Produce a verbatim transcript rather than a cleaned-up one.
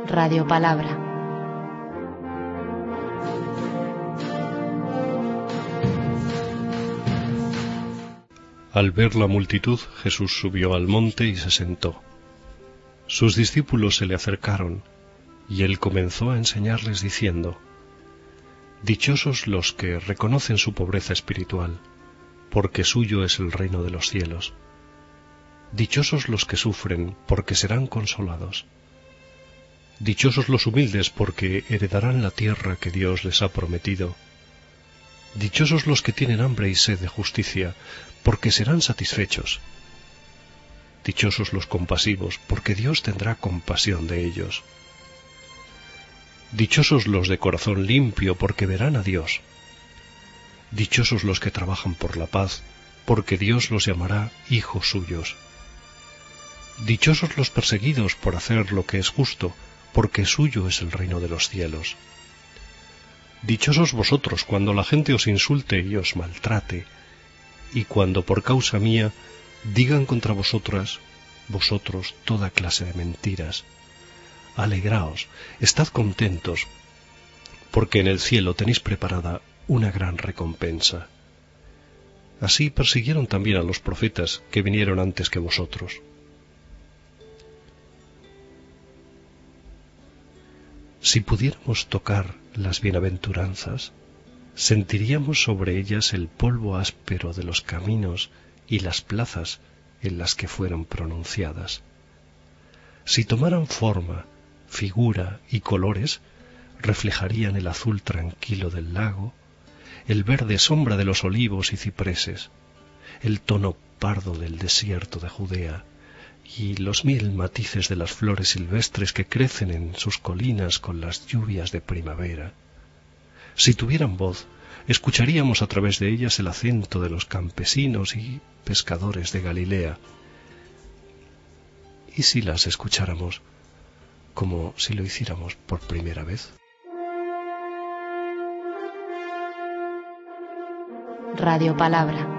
Radio Palabra. Al ver la multitud, Jesús subió al monte y se sentó. Sus discípulos se le acercaron, y él comenzó a enseñarles diciendo: Dichosos los que reconocen su pobreza espiritual, porque suyo es el reino de los cielos. Dichosos los que sufren, porque serán consolados. Dichosos los humildes, porque heredarán la tierra que Dios les ha prometido. Dichosos los que tienen hambre y sed de justicia, porque serán satisfechos. Dichosos los compasivos, porque Dios tendrá compasión de ellos. Dichosos los de corazón limpio, porque verán a Dios. Dichosos los que trabajan por la paz, porque Dios los llamará hijos suyos. Dichosos los perseguidos por hacer lo que es justo, porque suyo es el reino de los cielos. Dichosos vosotros cuando la gente os insulte y os maltrate, y cuando por causa mía digan contra vosotras, vosotros, toda clase de mentiras. Alegraos, estad contentos, porque en el cielo tenéis preparada una gran recompensa. Así persiguieron también a los profetas que vinieron antes que vosotros. Si pudiéramos tocar las bienaventuranzas, sentiríamos sobre ellas el polvo áspero de los caminos y las plazas en las que fueron pronunciadas. Si tomaran forma, figura y colores, reflejarían el azul tranquilo del lago, el verde sombra de los olivos y cipreses, el tono pardo del desierto de Judea y los mil matices de las flores silvestres que crecen en sus colinas con las lluvias de primavera. Si tuvieran voz, escucharíamos a través de ellas el acento de los campesinos y pescadores de Galilea. ¿Y si las escucháramos como si lo hiciéramos por primera vez? Radio Palabra.